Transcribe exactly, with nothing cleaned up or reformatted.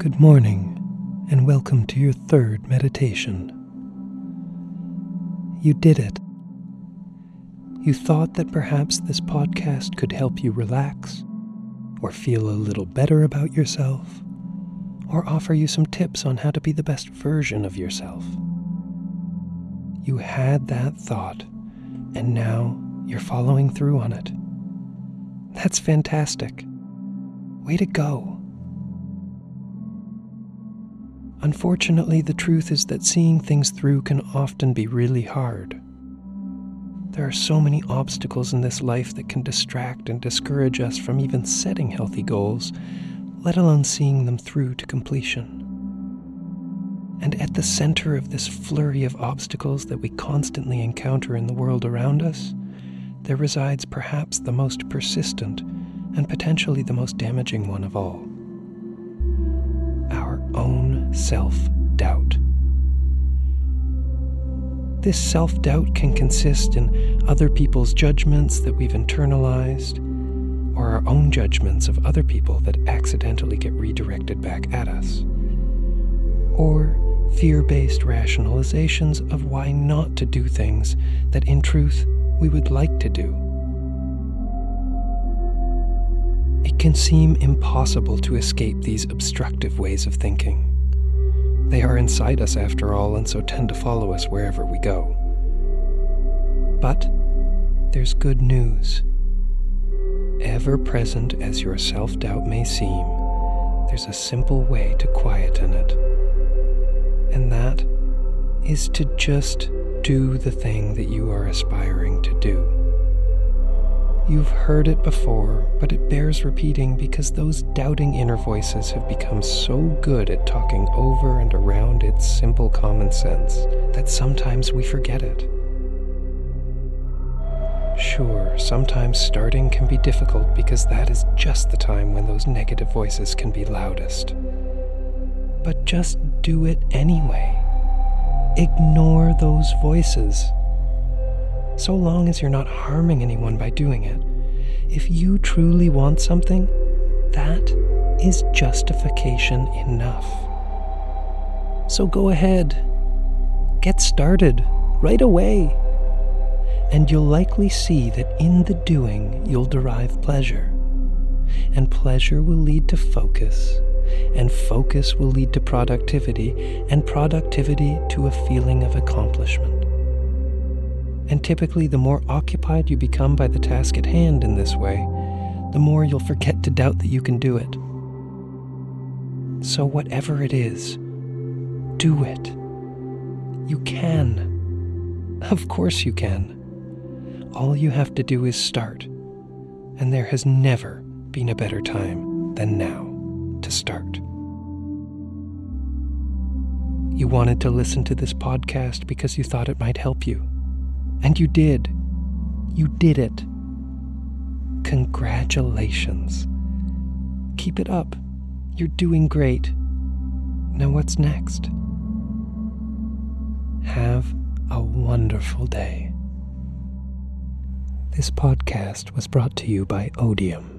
Good morning, and welcome to your third meditation. You did it. You thought that perhaps this podcast could help you relax, or feel a little better about yourself, or offer you some tips on how to be the best version of yourself. You had that thought, and now you're following through on it. That's fantastic. Way to go. Unfortunately, the truth is that seeing things through can often be really hard. There are so many obstacles in this life that can distract and discourage us from even setting healthy goals, let alone seeing them through to completion. And at the center of this flurry of obstacles that we constantly encounter in the world around us, there resides perhaps the most persistent and potentially the most damaging one of all. Our own self-doubt. This self-doubt can consist in other people's judgments that we've internalized, or our own judgments of other people that accidentally get redirected back at us, or fear-based rationalizations of why not to do things that in truth we would like to do. It can seem impossible to escape these obstructive ways of thinking. They are inside us after all, and so tend to follow us wherever we go. But there's good news. Ever present as your self-doubt may seem, there's a simple way to quieten it. And that is to just do the thing that you are aspiring to do. You've heard it before, but it bears repeating because those doubting inner voices have become so good at talking over and around its simple common sense that sometimes we forget it. Sure, sometimes starting can be difficult because that is just the time when those negative voices can be loudest. But just do it anyway. Ignore those voices. So long as you're not harming anyone by doing it, if you truly want something, that is justification enough. So go ahead. Get started right away. And you'll likely see that in the doing, you'll derive pleasure. And pleasure will lead to focus. And focus will lead to productivity. And productivity to a feeling of accomplishment. And typically, the more occupied you become by the task at hand in this way, the more you'll forget to doubt that you can do it. So whatever it is, do it. You can. Of course you can. All you have to do is start. And there has never been a better time than now to start. You wanted to listen to this podcast because you thought it might help you. And you did. You did it. Congratulations. Keep it up. You're doing great. Now what's next? Have a wonderful day. This podcast was brought to you by Odium.